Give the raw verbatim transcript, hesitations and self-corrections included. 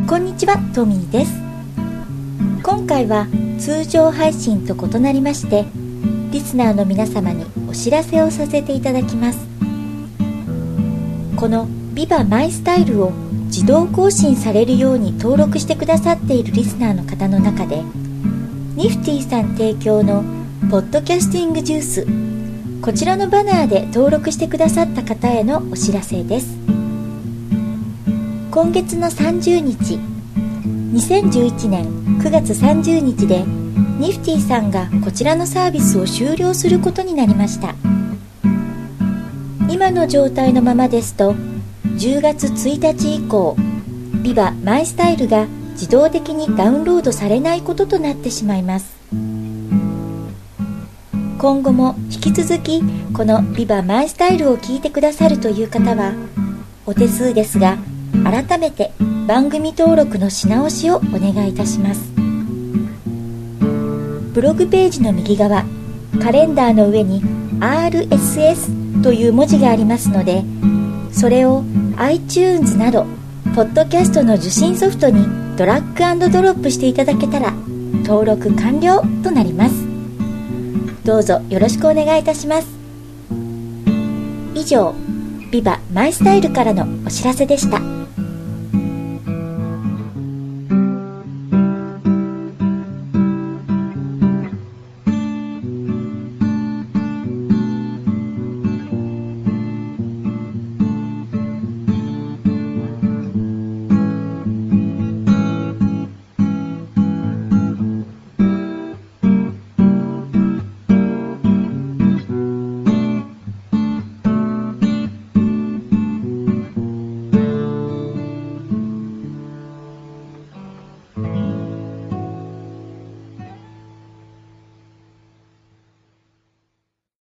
こんにちは、トミーです。今回は通常配信と異なりまして、リスナーの皆様にお知らせをさせていただきます。このビバマイスタイルを自動更新されるように登録してくださっているリスナーの方の中で、ニフティさん提供のポッドキャスティングジュース、こちらのバナーで登録してくださった方へのお知らせです。今月のさんじゅうにち、にせんじゅういちねんくがつさんじゅうにちでニフティさんがこちらのサービスを終了することになりました。今の状態のままですとじゅうがつついたち以降、ビバマイスタイルが自動的にダウンロードされないこととなってしまいます。今後も引き続きこのビバマイスタイルを聞いてくださるという方は、お手数ですが改めて番組登録のし直しをお願いいたします。ブログページの右側、カレンダーの上に アールエスエス という文字がありますので、それを iTunes などポッドキャストの受信ソフトにドラッグ&ドロップしていただけたら登録完了となります。どうぞよろしくお願いいたします。以上、ビバマイスタイルからのお知らせでした。